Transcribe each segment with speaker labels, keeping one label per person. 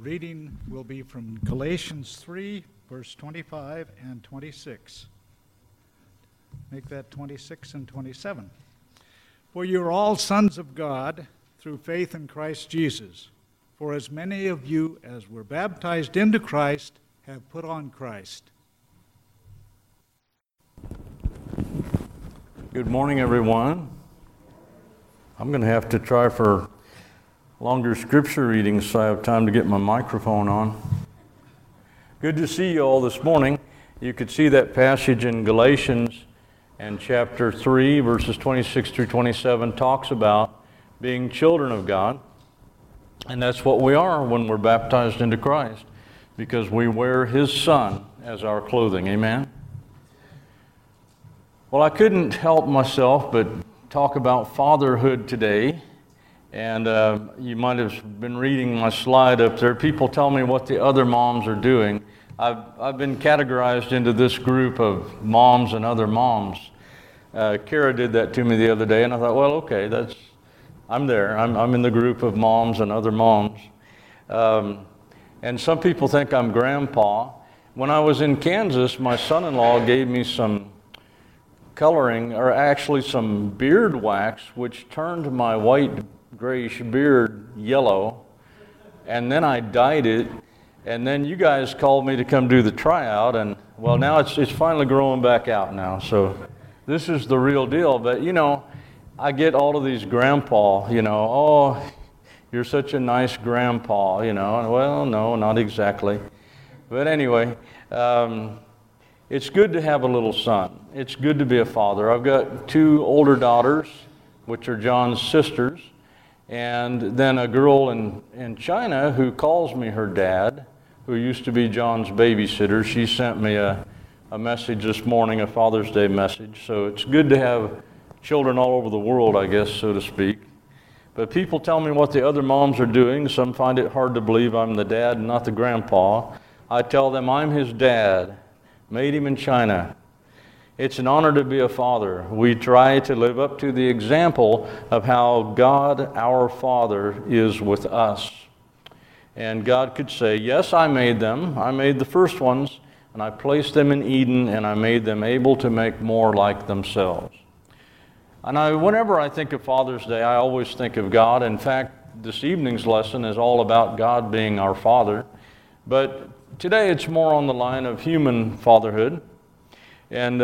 Speaker 1: reading will be from Galatians 3, verse 25 and 26. Make that 26 and 27. For you are all sons of God through faith in Christ Jesus. For as many of you as were baptized into Christ have put on Christ.
Speaker 2: Good morning, everyone. I'm going to have to try for longer scripture readings so I have time to get my microphone on. Good to see you all this morning. You could see that passage in Galatians and chapter 3, verses 26 through 27 talks about being children of God. And that's what we are when we're baptized into Christ, because we wear His Son as our clothing. Amen? Well, I couldn't help myself but talk about fatherhood today. And you might have been reading my slide up there. People tell me what the other moms are doing. I've been categorized into this group of moms and other moms. Kara did that to me the other day, and I thought, well, okay, I'm there. I'm in the group of moms and other moms. And some people think I'm grandpa. When I was in Kansas, my son-in-law gave me some coloring, or actually some beard wax, which turned my white grayish beard yellow, and then I dyed it, and then you guys called me to come do the tryout, and well, now it's finally growing back out now, so this is the real deal. But you know, I get all of these grandpa, oh, you're such a nice grandpa, and well, no, not exactly, but anyway, it's good to have a little son. It's good to be a father. I've got two older daughters, which are John's sisters, and then a girl in China who calls me her dad, who used to be John's babysitter. She sent me a message this morning, a Father's Day message. So it's good to have children all over the world, I guess, so to speak. But people tell me what the other moms are doing. Some find it hard to believe I'm the dad and not the grandpa. I tell them I'm his dad. Made him in China. It's an honor to be a father. We try to live up to the example of how God, our Father, is with us. And God could say, yes, I made them. I made the first ones, and I placed them in Eden, and I made them able to make more like themselves. And whenever I think of Father's Day, I always think of God. In fact, this evening's lesson is all about God being our Father. But today it's more on the line of human fatherhood. And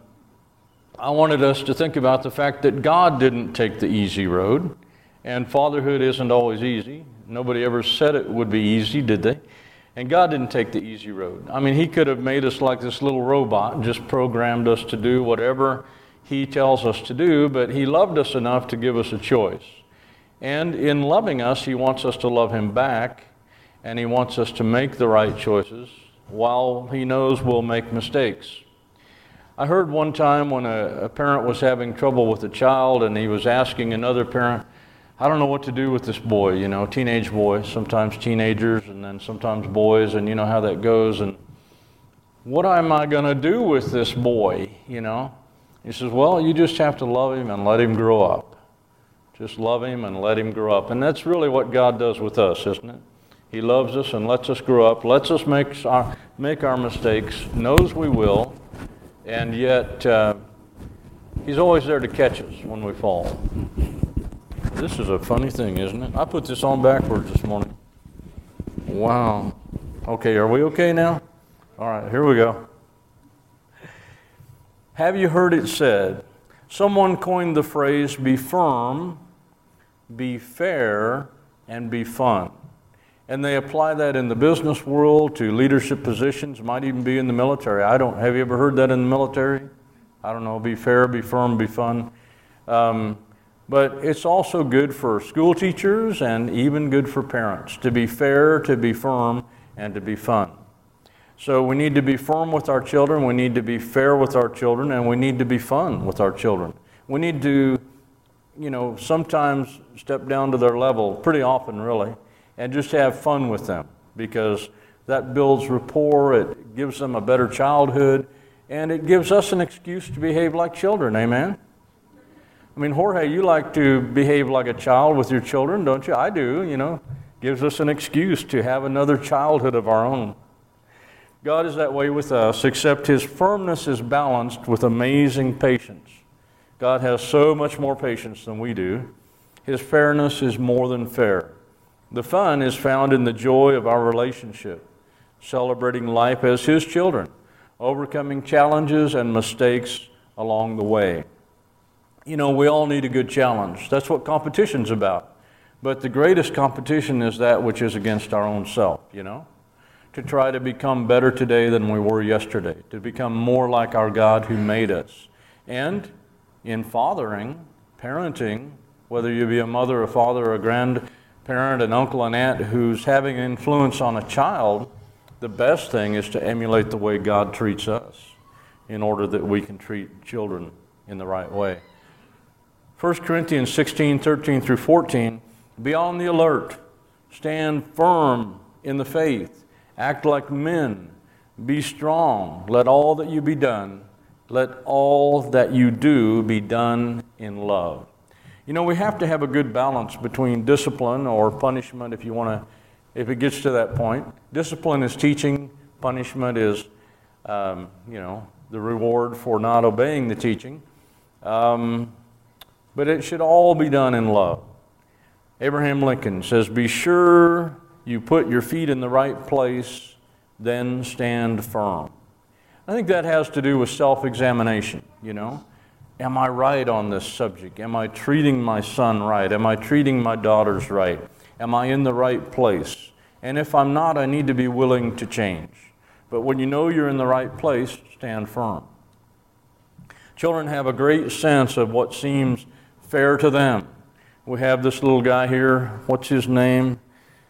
Speaker 2: I wanted us to think about the fact that God didn't take the easy road, and fatherhood isn't always easy. Nobody ever said it would be easy, did they? And God didn't take the easy road. I mean, He could have made us like this little robot and just programmed us to do whatever He tells us to do, but He loved us enough to give us a choice. And in loving us, He wants us to love Him back, and He wants us to make the right choices while He knows we'll make mistakes. I heard one time when a parent was having trouble with a child, and he was asking another parent, I don't know what to do with this boy, teenage boy, sometimes teenagers, and then sometimes boys, and you know how that goes, and what am I going to do with this boy, He says, well, you just have to love him and let him grow up. Just love him and let him grow up. And that's really what God does with us, isn't it? He loves us and lets us grow up, lets us make our mistakes, knows we will, and yet He's always there to catch us when we fall. This is a funny thing, isn't it? I put this on backwards this morning. Wow. Okay, are we okay now? All right, here we go. Have you heard it said? Someone coined the phrase, be firm, be fair, and be fun. And they apply that in the business world to leadership positions, might even be in the military. Have you ever heard that in the military? I don't know, be fair, be firm, be fun. But it's also good for school teachers and even good for parents to be fair, to be firm, and to be fun. So we need to be firm with our children, we need to be fair with our children, and we need to be fun with our children. We need to, sometimes step down to their level, pretty often really, and just have fun with them, because that builds rapport, it gives them a better childhood, and it gives us an excuse to behave like children, amen? I mean, Jorge, you like to behave like a child with your children, don't you? I do, Gives us an excuse to have another childhood of our own. God is that way with us, except His firmness is balanced with amazing patience. God has so much more patience than we do. His fairness is more than fair. The fun is found in the joy of our relationship, celebrating life as His children, overcoming challenges and mistakes along the way. You know, we all need a good challenge. That's what competition's about. But the greatest competition is that which is against our own self, you know? To try to become better today than we were yesterday, to become more like our God who made us. And in fathering, parenting, whether you be a mother, a father, a grandparent, an uncle, an aunt who's having influence on a child, the best thing is to emulate the way God treats us in order that we can treat children in the right way. 1 Corinthians 16, 13 through 14, be on the alert, stand firm in the faith, act like men, be strong, let all that you do be done in love. You know, we have to have a good balance between discipline or punishment if it gets to that point. Discipline is teaching, punishment is, the reward for not obeying the teaching. But it should all be done in love. Abraham Lincoln says, be sure you put your feet in the right place, then stand firm. I think that has to do with self-examination, you know. Am I right on this subject? Am I treating my son right? Am I treating my daughters right? Am I in the right place? And if I'm not, I need to be willing to change. But when you know you're in the right place, stand firm. Children have a great sense of what seems fair to them. We have this little guy here. What's his name?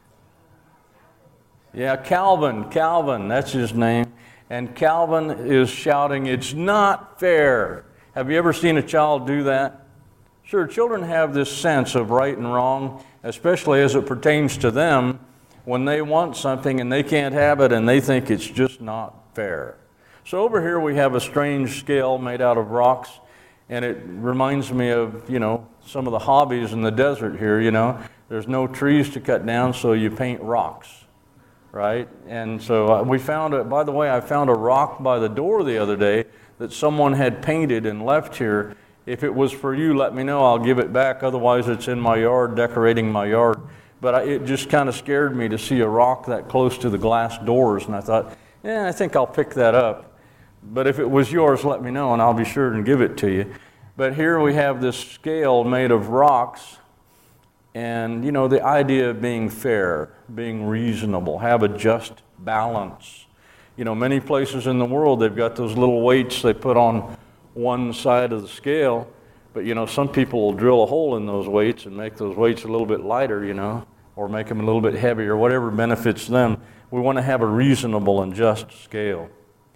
Speaker 2: Yeah, Calvin, that's his name. And Calvin is shouting, it's not fair. Have you ever seen a child do that? Sure, children have this sense of right and wrong, especially as it pertains to them when they want something and they can't have it and they think it's just not fair. So over here we have a strange scale made out of rocks, and it reminds me of, some of the hobbies in the desert here, There's no trees to cut down, so you paint rocks, right? And so I found a rock by the door the other day that someone had painted and left here. If it was for you, let me know. I'll give it back. Otherwise, it's in my yard, decorating my yard. But it just kind of scared me to see a rock that close to the glass doors, and I thought, I think I'll pick that up. But if it was yours, let me know, and I'll be sure to give it to you. But here we have this scale made of rocks, and, the idea of being fair, being reasonable, have a just balance. Many places in the world, they've got those little weights they put on one side of the scale, but, some people will drill a hole in those weights and make those weights a little bit lighter, or make them a little bit heavier, whatever benefits them. We want to have a reasonable and just scale.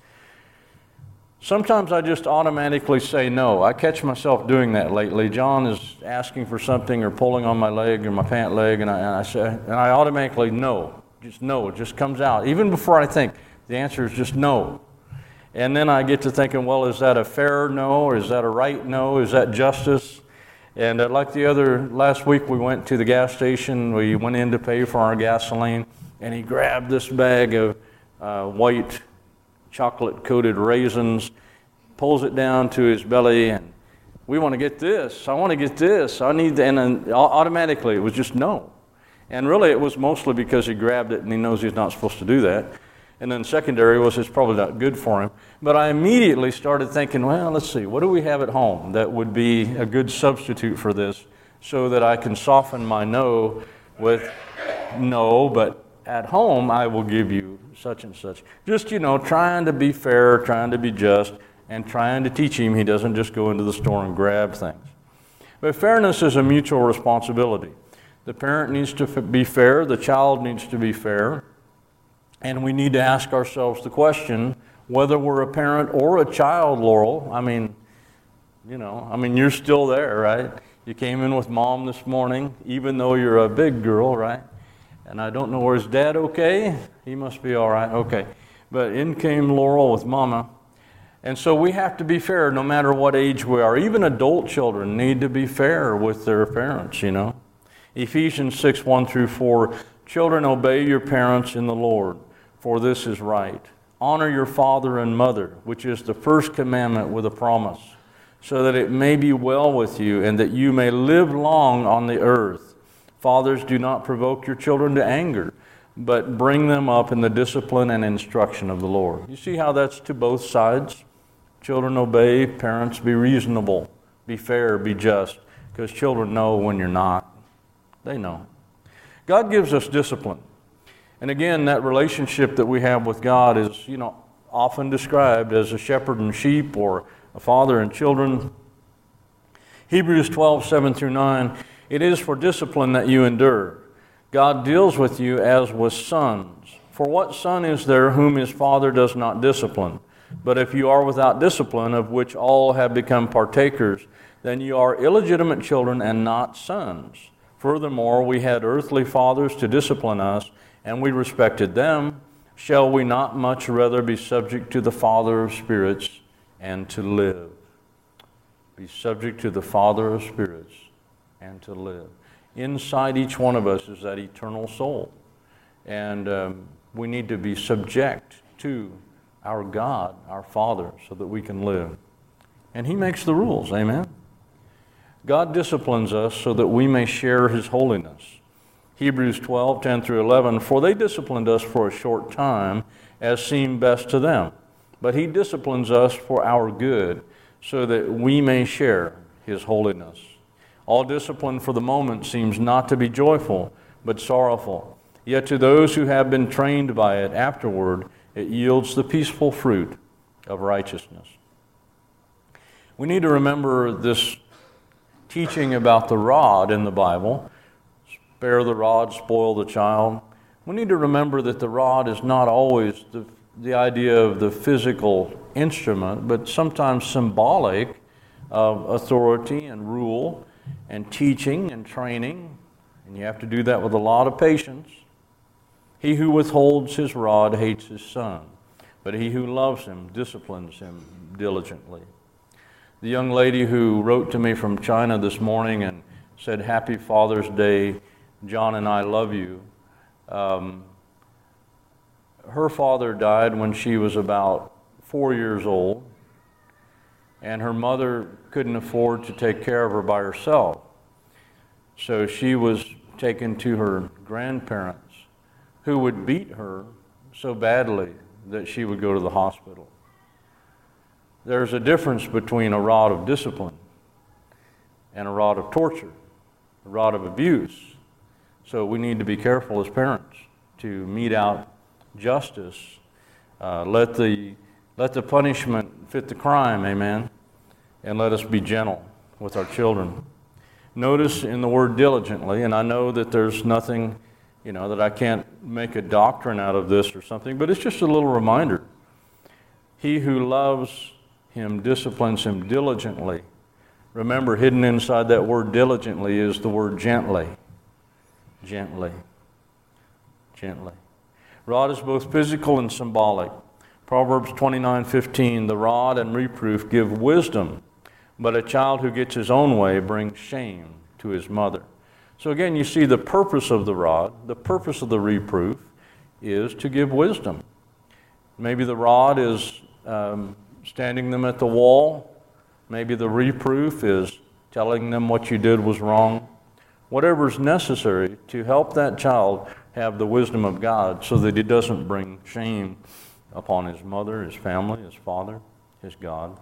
Speaker 2: Sometimes I just automatically say no. I catch myself doing that lately. John is asking for something or pulling on my leg or my pant leg, and I automatically no. It just comes out. Even before I think, the answer is just no. And then I get to thinking, well, is that a fair no, or is that a right no? Is that justice? And last week we went to the gas station. We went in to pay for our gasoline, and he grabbed this bag of white chocolate-coated raisins, pulls it down to his belly, and we want to get this. I want to get this. I need that. And then automatically it was just no. And really it was mostly because he grabbed it and he knows he's not supposed to do that. And then secondary was it's probably not good for him. But I immediately started thinking, well, let's see, what do we have at home that would be a good substitute for this so that I can soften my no with no, but at home I will give you such and such. Just, trying to be fair, trying to be just, and trying to teach him he doesn't just go into the store and grab things. But fairness is a mutual responsibility. The parent needs to be fair, the child needs to be fair, and we need to ask ourselves the question, whether we're a parent or a child, Laurel. You're still there, right? You came in with Mom this morning, even though you're a big girl, right? And I don't know, where's Dad okay? He must be all right, okay. But in came Laurel with Mama. And so we have to be fair no matter what age we are. Even adult children need to be fair with their parents, Ephesians 6, 1 through 4, Children, obey your parents in the Lord, for this is right. Honor your father and mother, which is the first commandment with a promise, so that it may be well with you and that you may live long on the earth. Fathers, do not provoke your children to anger, but bring them up in the discipline and instruction of the Lord. You see how that's to both sides? Children, obey. Parents, be reasonable, be fair, be just, because children know when you're not. They know. God gives us discipline. And again, that relationship that we have with God is, often described as a shepherd and sheep or a father and children. Hebrews 12:7-9, it is for discipline that you endure. God deals with you as with sons. For what son is there whom his father does not discipline? But if you are without discipline, of which all have become partakers, then you are illegitimate children and not sons. Furthermore, we had earthly fathers to discipline us, and we respected them. Shall we not much rather be subject to the Father of spirits and to live? Be subject to the Father of spirits and to live. Inside each one of us is that eternal soul. And we need to be subject to our God, our Father, so that we can live. And He makes the rules, amen? God disciplines us so that we may share His holiness. Hebrews 12:10-11, for they disciplined us for a short time, as seemed best to them. But He disciplines us for our good, so that we may share His holiness. All discipline for the moment seems not to be joyful, but sorrowful. Yet to those who have been trained by it afterward, it yields the peaceful fruit of righteousness. We need to remember this teaching about the rod in the Bible. Spare the rod, spoil the child. We need to remember that the rod is not always the idea of the physical instrument, but sometimes symbolic of authority and rule and teaching and training. And you have to do that with a lot of patience. He who withholds his rod hates his son, but he who loves him disciplines him diligently. The young lady who wrote to me from China this morning and said, Happy Father's Day, John and I love you. Her father died when she was about 4 years old, and her mother couldn't afford to take care of her by herself. So she was taken to her grandparents, who would beat her so badly that she would go to the hospital. There's a difference between a rod of discipline and a rod of torture, a rod of abuse. So we need to be careful as parents to mete out justice. Let the punishment fit the crime, amen? And let us be gentle with our children. Notice in the word diligently, and I know that there's nothing, that I can't make a doctrine out of this or something, but it's just a little reminder. He who loves him disciplines him diligently. Remember, hidden inside that word diligently is the word gently. Gently. Gently. Rod is both physical and symbolic. Proverbs 29:15, the rod and reproof give wisdom, but a child who gets his own way brings shame to his mother. So again, you see the purpose of the rod, the purpose of the reproof is to give wisdom. Maybe the rod is standing them at the wall. Maybe the reproof is telling them what you did was wrong. Whatever is necessary to help that child have the wisdom of God so that he doesn't bring shame upon his mother, his family, his father, his God.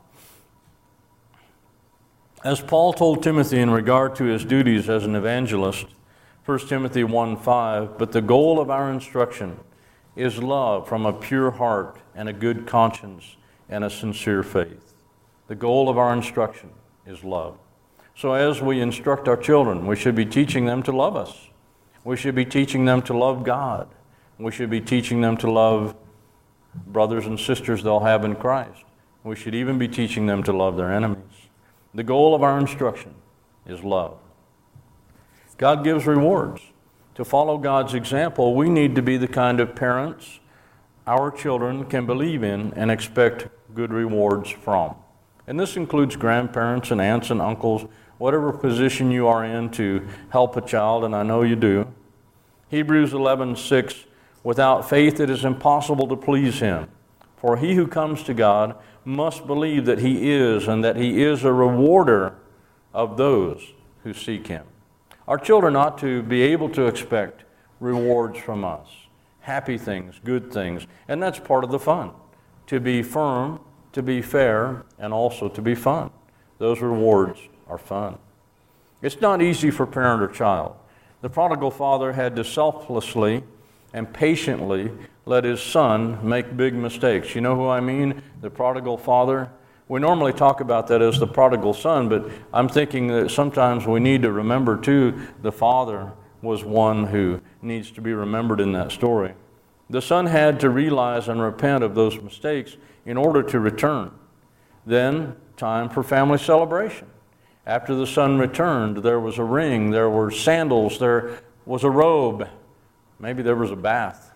Speaker 2: As Paul told Timothy in regard to his duties as an evangelist, 1 Timothy 1:5, but the goal of our instruction is love from a pure heart and a good conscience and a sincere faith. The goal of our instruction is love. So as we instruct our children, we should be teaching them to love us. We should be teaching them to love God. We should be teaching them to love brothers and sisters they'll have in Christ. We should even be teaching them to love their enemies. The goal of our instruction is love. God gives rewards. To follow God's example, we need to be the kind of parents our children can believe in and expect good rewards from. And this includes grandparents and aunts and uncles, whatever position you are in to help a child, and I know you do. Hebrews 11:6, without faith it is impossible to please him. For he who comes to God must believe that he is, and that he is a rewarder of those who seek him. Our children ought to be able to expect rewards from us, happy things, good things, and that's part of the fun. To be firm, to be fair, and also to be fun. Those rewards are fun. It's not easy for parent or child. The prodigal father had to selflessly and patiently let his son make big mistakes. You know who I mean? The prodigal father. We normally talk about that as the prodigal son, but I'm thinking that sometimes we need to remember too, the father was one who needs to be remembered in that story. The son had to realize and repent of those mistakes in order to return. Then, time for family celebration. After the son returned, there was a ring, there were sandals, there was a robe, maybe there was a bath,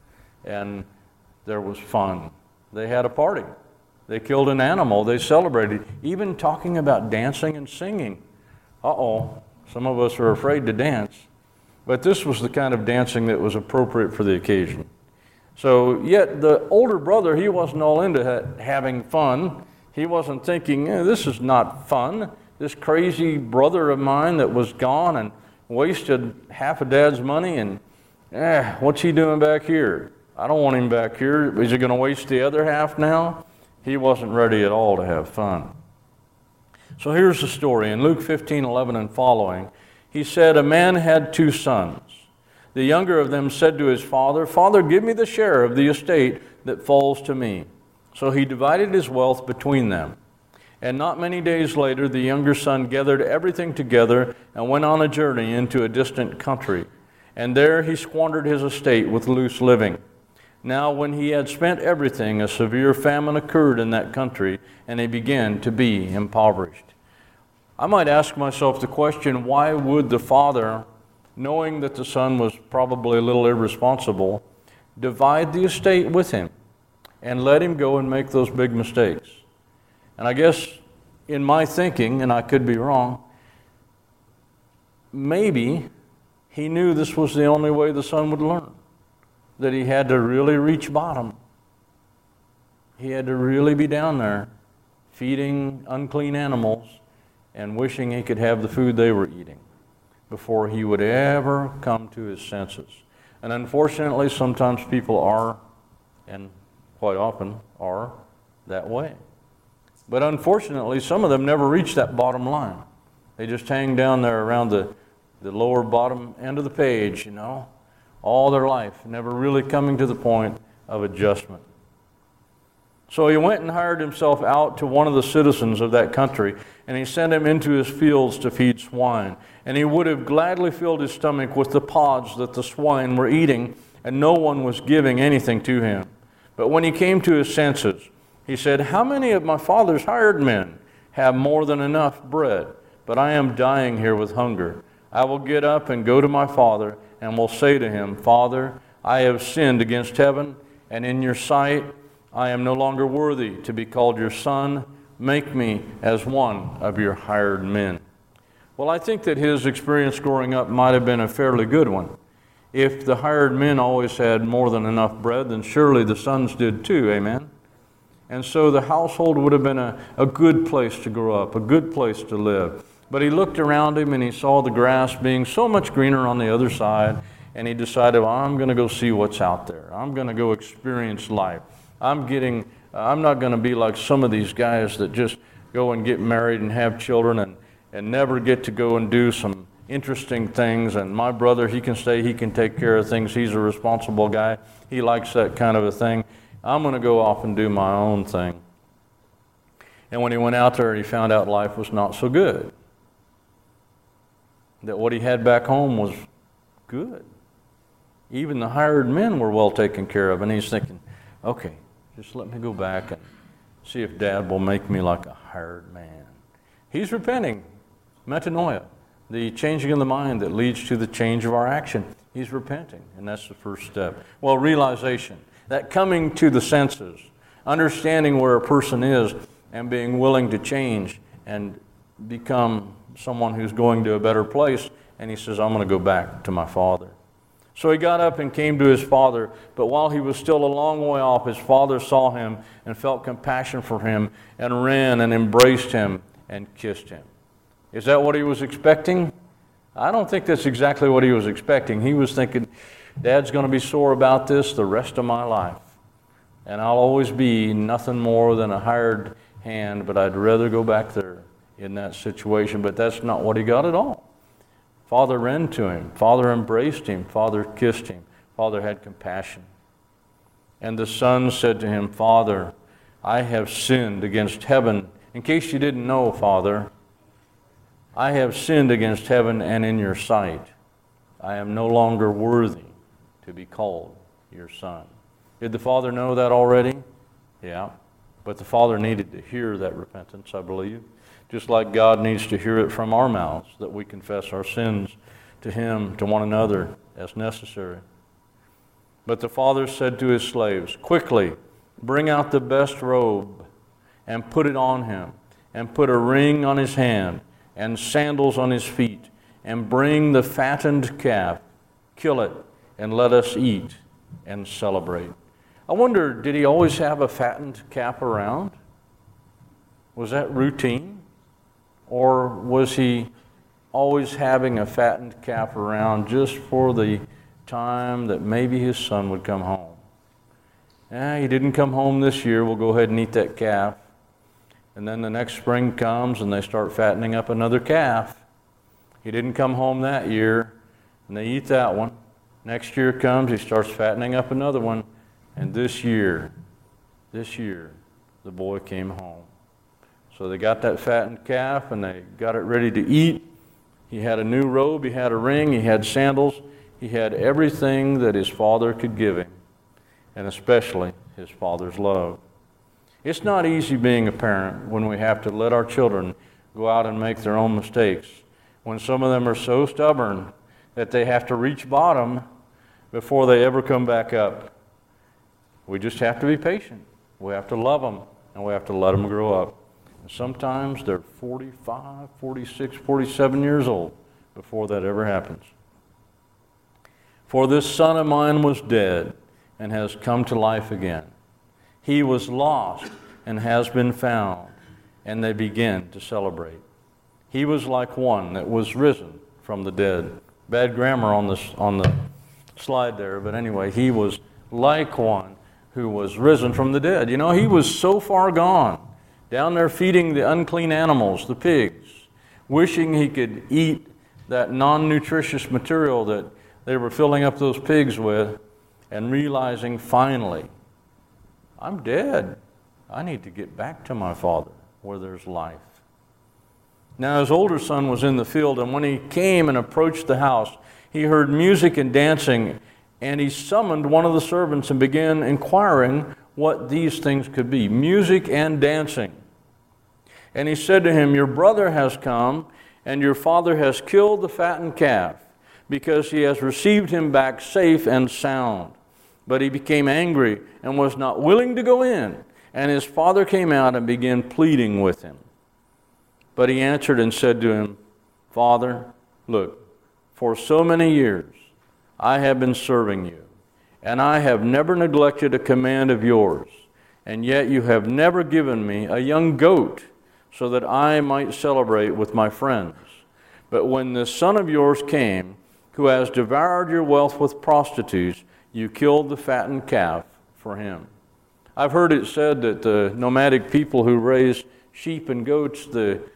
Speaker 2: and there was fun. They had a party. They killed an animal. They celebrated, even talking about dancing and singing. Uh-oh, some of us are afraid to dance. But this was the kind of dancing that was appropriate for the occasion. So, yet the older brother, he wasn't all into having fun. He wasn't thinking, this is not fun. This crazy brother of mine that was gone and wasted half of Dad's money, and what's he doing back here? I don't want him back here. Is he going to waste the other half now? He wasn't ready at all to have fun. So here's the story. In Luke 15:11 and following, he said, a man had 2 sons. The younger of them said to his father, Father, give me the share of the estate that falls to me. So he divided his wealth between them. And not many days later, the younger son gathered everything together and went on a journey into a distant country. And there he squandered his estate with loose living. Now, when he had spent everything, a severe famine occurred in that country, and he began to be impoverished. I might ask myself the question, why would the father, knowing that the son was probably a little irresponsible, divide the estate with him and let him go and make those big mistakes? And I guess in my thinking, and I could be wrong, maybe he knew this was the only way the son would learn, that he had to really reach bottom. He had to really be down there feeding unclean animals and wishing he could have the food they were eating before he would ever come to his senses. And unfortunately, sometimes people are, and quite often are, that way. But unfortunately, some of them never reach that bottom line. They just hang down there around the lower bottom end of the page, all their life, never really coming to the point of adjustment. So he went and hired himself out to one of the citizens of that country, and he sent him into his fields to feed swine. And he would have gladly filled his stomach with the pods that the swine were eating, and no one was giving anything to him. But when he came to his senses, he said, how many of my father's hired men have more than enough bread? But I am dying here with hunger. I will get up and go to my father, and will say to him, Father, I have sinned against heaven, and in your sight I am no longer worthy to be called your son. Make me as one of your hired men. Well, I think that his experience growing up might have been a fairly good one. If the hired men always had more than enough bread, then surely the sons did too, amen? And so the household would have been a good place to grow up, a good place to live. But he looked around him and he saw the grass being so much greener on the other side, and he decided, well, I'm going to go see what's out there. I'm going to go experience life. I'm not going to be like some of these guys that just go and get married and have children and never get to go and do some interesting things. And my brother, he can stay, he can take care of things. He's a responsible guy. He likes that kind of a thing. I'm going to go off and do my own thing. And when he went out there, he found out life was not so good. That what he had back home was good. Even the hired men were well taken care of. And he's thinking, okay, just let me go back and see if Dad will make me like a hired man. He's repenting. Metanoia, the changing of the mind that leads to the change of our action. He's repenting, and that's the first step. Well, realization, that coming to the senses, understanding where a person is and being willing to change and become someone who's going to a better place. And he says, I'm going to go back to my father. So he got up and came to his father, but while he was still a long way off, his father saw him and felt compassion for him and ran and embraced him and kissed him. Is that what he was expecting? I don't think that's exactly what he was expecting. He was thinking, Dad's going to be sore about this the rest of my life, and I'll always be nothing more than a hired hand, but I'd rather go back there in that situation. But that's not what he got at all. Father ran to him. Father embraced him. Father kissed him. Father had compassion. And the son said to him, Father, I have sinned against heaven. In case you didn't know, Father, I have sinned against heaven and in your sight. I am no longer worthy to be called your son. Did the father know that already? Yeah. But the father needed to hear that repentance, I believe. Just like God needs to hear it from our mouths, that we confess our sins to him, to one another, as necessary. But the father said to his slaves, quickly, bring out the best robe and put it on him, and put a ring on his hand and sandals on his feet, and bring the fattened calf, kill it, and let us eat and celebrate. I wonder, did he always have a fattened calf around? Was that routine? Or was he always having a fattened calf around just for the time that maybe his son would come home? He didn't come home this year, we'll go ahead and eat that calf. And then the next spring comes and they start fattening up another calf. He didn't come home that year, and they eat that one. Next year comes, he starts fattening up another one. And this year, the boy came home. So they got that fattened calf and they got it ready to eat. He had a new robe, he had a ring, he had sandals. He had everything that his father could give him, and especially his father's love. It's not easy being a parent when we have to let our children go out and make their own mistakes, when some of them are so stubborn that they have to reach bottom before they ever come back up. We just have to be patient. We have to love them, and we have to let them grow up. And sometimes they're 45, 46, 47 years old before that ever happens. For this son of mine was dead and has come to life again. He was lost and has been found, and they begin to celebrate. He was like one that was risen from the dead. Bad grammar on the slide there, but anyway, he was like one who was risen from the dead. You know, he was so far gone, down there feeding the unclean animals, the pigs, wishing he could eat that non-nutritious material that they were filling up those pigs with, and realizing finally, I'm dead. I need to get back to my father where there's life. Now his older son was in the field, and when he came and approached the house, he heard music and dancing, and he summoned one of the servants and began inquiring what these things could be, music and dancing. And he said to him, your brother has come, and your father has killed the fattened calf, because he has received him back safe and sound. But he became angry and was not willing to go in. And his father came out and began pleading with him. But he answered and said to him, Father, look, for so many years I have been serving you, and I have never neglected a command of yours, and yet you have never given me a young goat so that I might celebrate with my friends. But when this son of yours came, who has devoured your wealth with prostitutes, you killed the fattened calf for him. I've heard it said that the nomadic people who raise sheep and goats,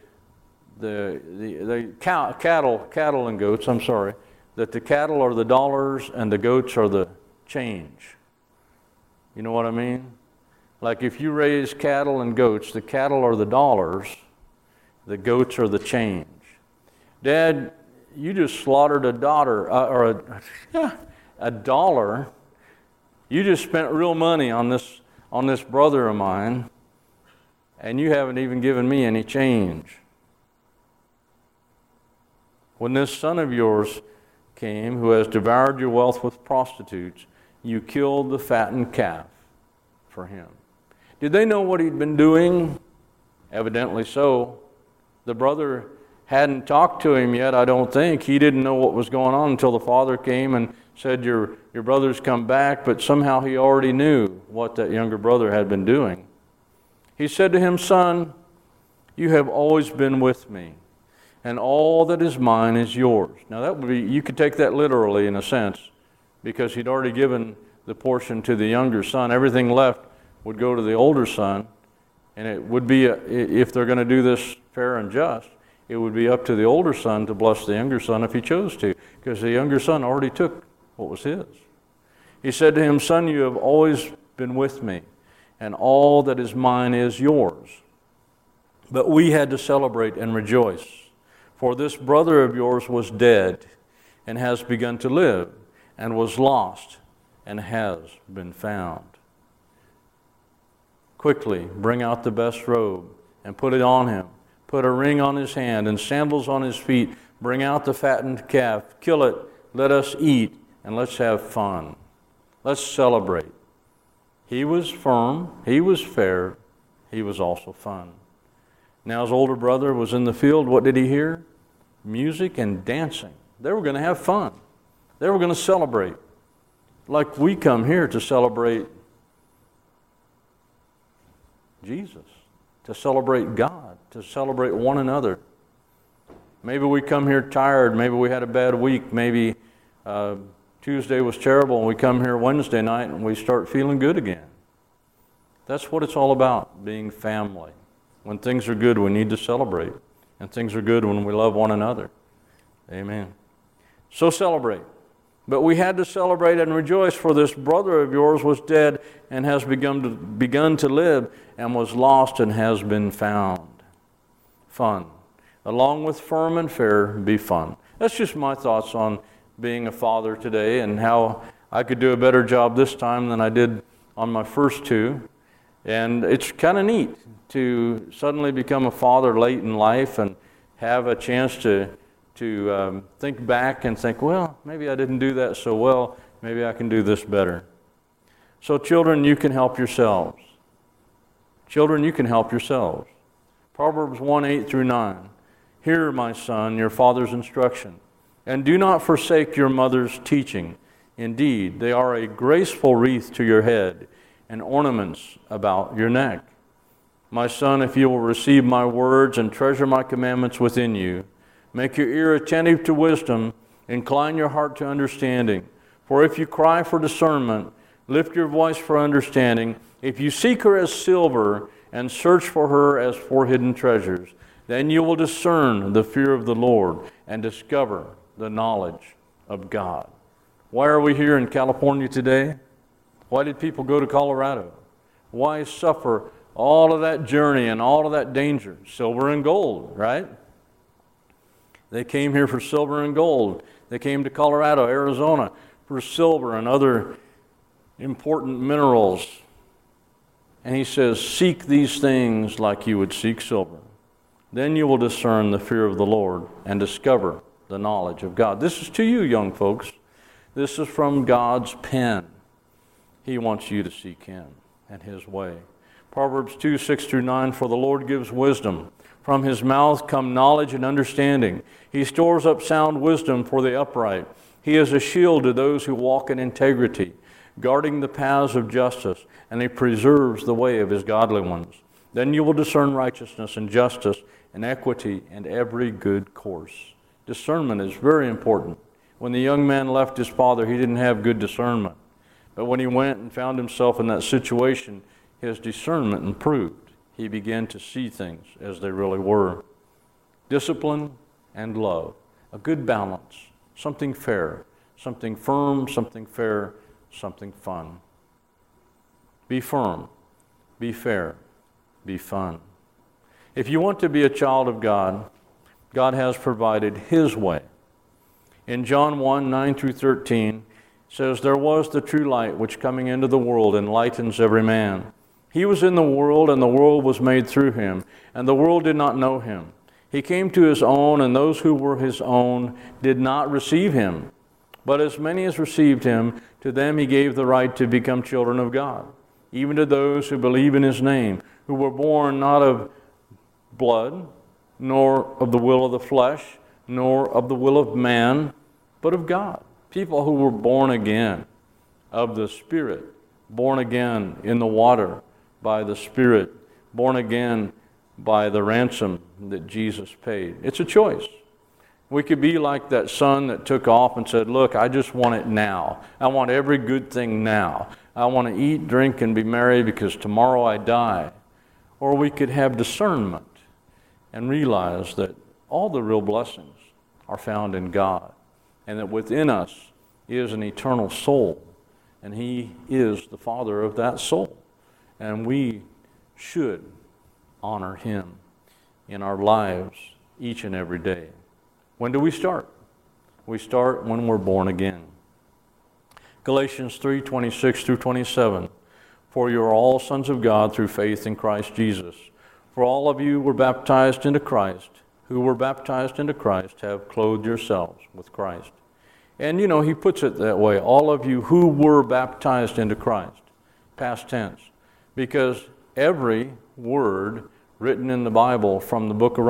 Speaker 2: cattle and goats, that the cattle are the dollars and the goats are the change. You know what I mean? Like if you raise cattle and goats, the cattle are the dollars, the goats are the change. Dad, you just slaughtered a dollar. You just spent real money on this brother of mine, and you haven't even given me any change. When this son of yours came, who has devoured your wealth with prostitutes, you killed the fattened calf for him. Did they know what he'd been doing? Evidently so. The brother hadn't talked to him yet, I don't think. He didn't know what was going on until the father came and said, your brother's come back, but somehow he already knew what that younger brother had been doing. He said to him, Son, you have always been with me, and all that is mine is yours. Now that would be, you could take that literally in a sense, because he'd already given the portion to the younger son. Everything left would go to the older son, and it would be, if they're going to do this fair and just, it would be up to the older son to bless the younger son if he chose to, because the younger son already took what was his. He said to him, Son, you have always been with me, and all that is mine is yours. But we had to celebrate and rejoice, for this brother of yours was dead and has begun to live, and was lost and has been found. Quickly bring out the best robe and put it on him. Put a ring on his hand and sandals on his feet. Bring out the fattened calf. Kill it. Let us eat and let's have fun. Let's celebrate. He was firm. He was fair. He was also fun. Now his older brother was in the field. What did he hear? Music and dancing. They were going to have fun. They were going to celebrate. Like we come here to celebrate Jesus, to celebrate God, to celebrate one another. Maybe we come here tired. Maybe we had a bad week. Maybe Tuesday was terrible and we come here Wednesday night and we start feeling good again. That's what it's all about, being family. When things are good, we need to celebrate. And things are good when we love one another. Amen. So celebrate. But we had to celebrate and rejoice, for this brother of yours was dead and has begun to live, and was lost and has been found. Fun. Along with firm and fair, be fun. That's just my thoughts on being a father today, and how I could do a better job this time than I did on my first two. And it's kind of neat to suddenly become a father late in life and have a chance to think back and think, well, maybe I didn't do that so well. Maybe I can do this better. So children, you can help yourselves. Children, you can help yourselves. Proverbs 1:8-9. Hear, my son, your father's instruction, and do not forsake your mother's teaching. Indeed, they are a graceful wreath to your head and ornaments about your neck. My son, if you will receive my words and treasure my commandments within you, make your ear attentive to wisdom, incline your heart to understanding. For if you cry for discernment, lift your voice for understanding. If you seek her as silver and search for her as for hidden treasures, then you will discern the fear of the Lord and discover the knowledge of God. Why are we here in California today? Why did people go to Colorado? Why suffer all of that journey and all of that danger? Silver and gold, right? They came here for silver and gold. They came to Colorado, Arizona for silver and other important minerals. And he says, seek these things like you would seek silver. Then you will discern the fear of the Lord and discover the knowledge of God. This is to you, young folks. This is from God's pen. He wants you to seek him and his way. Proverbs 2:6-9, for the Lord gives wisdom. From his mouth come knowledge and understanding. He stores up sound wisdom for the upright. He is a shield to those who walk in integrity, guarding the paths of justice, and he preserves the way of his godly ones. Then you will discern righteousness and justice and equity and every good course. Discernment is very important. When the young man left his father, he didn't have good discernment. But when he went and found himself in that situation, his discernment improved. He began to see things as they really were. Discipline and love, a good balance, something fair, something firm, something fair, something fun. Be firm, be fair, be fun. If you want to be a child of God, God has provided his way. In John 1:9-13, says, there was the true light which coming into the world enlightens every man. He was in the world, and the world was made through him, and the world did not know him. He came to his own, and those who were his own did not receive him. But as many as received him, to them he gave the right to become children of God, even to those who believe in his name, who were born not of blood, nor of the will of the flesh, nor of the will of man, but of God. People who were born again of the Spirit, born again in the water by the Spirit, born again by the ransom that Jesus paid. It's a choice. We could be like that son that took off and said, look, I just want it now. I want every good thing now. I want to eat, drink, and be merry because tomorrow I die. Or we could have discernment and realize that all the real blessings are found in God, and that within us is an eternal soul, and He is the Father of that soul. And we should honor Him in our lives each and every day. When do we start? We start when we're born again. Galatians 3:26 through 27. For you are all sons of God through faith in Christ Jesus. For all of you were baptized into Christ, who were baptized into Christ have clothed yourselves with Christ. And he puts it that way, all of you who were baptized into Christ, past tense, because every word written in the Bible from the book of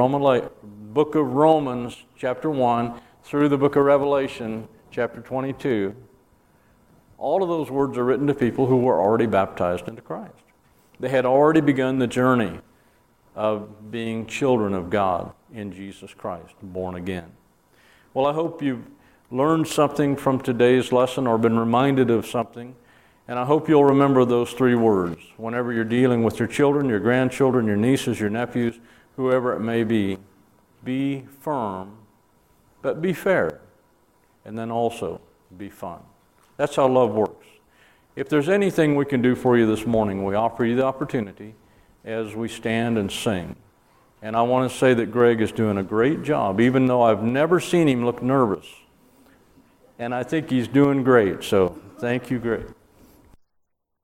Speaker 2: Romans, chapter 1, through the book of Revelation, chapter 22, all of those words are written to people who were already baptized into Christ. They had already begun the journey of being children of God in Jesus Christ, born again. Well, I hope you've learned something from today's lesson or been reminded of something, and I hope you'll remember those three words whenever you're dealing with your children, your grandchildren, your nieces, your nephews, whoever it may be. Be firm, but be fair, and then also be fun. That's how love works. If there's anything we can do for you this morning, we offer you the opportunity as we stand and sing. And I want to say that Greg is doing a great job, even though I've never seen him look nervous. And I think he's doing great, so thank you, Greg.